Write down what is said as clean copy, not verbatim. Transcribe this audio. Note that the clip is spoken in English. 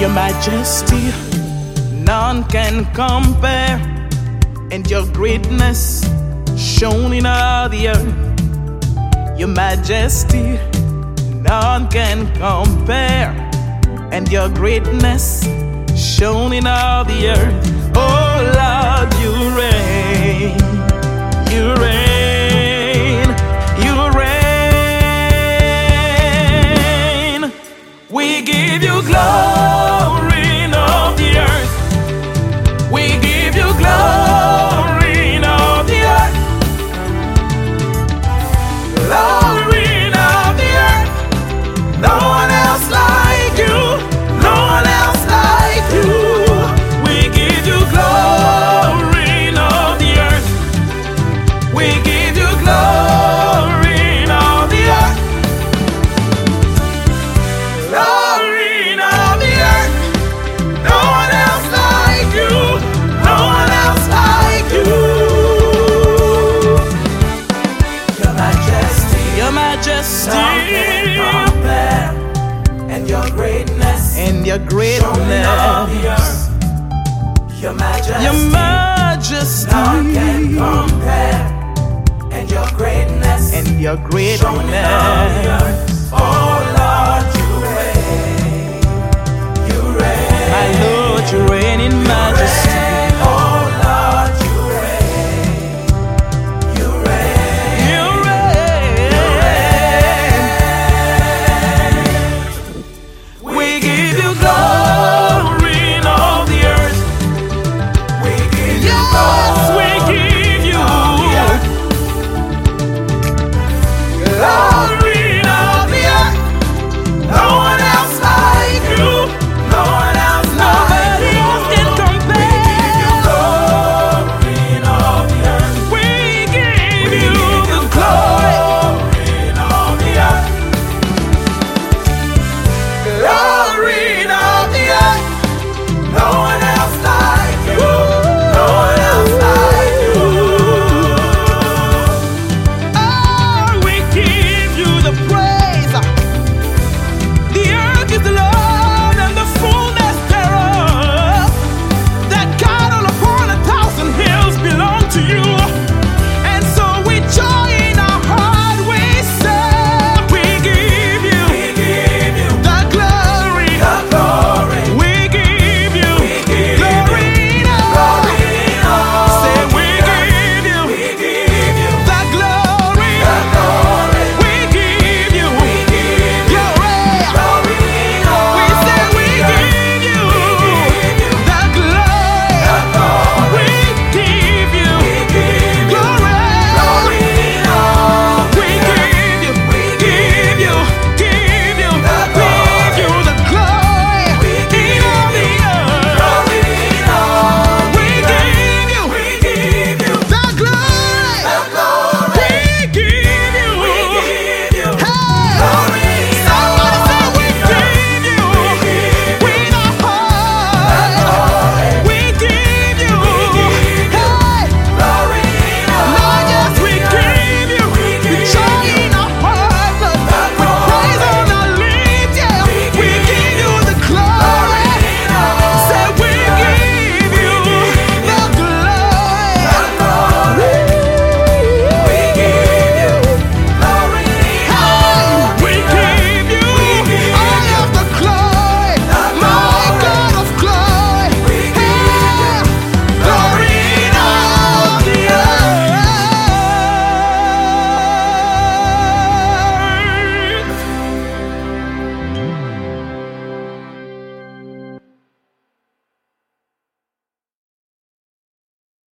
Your majesty, none can compare, and your greatness shown in all the earth. Your majesty, none can compare, and your greatness shown in all the earth. Oh Lord, you reign, you reign, you reign. We give you glory in all the earth. We give you glory in all the earth. Glory in all the earth. No one else like you. No one else like you. We give you glory in all the earth. We give you glory in all the earth. Glory in all the earth. No one else like you. No one else like you. Your majesty. Your majesty. None can compare. And your greatness. And your greatness. Your majesty. Your majesty. None can compare. And your greatness. And your greatness.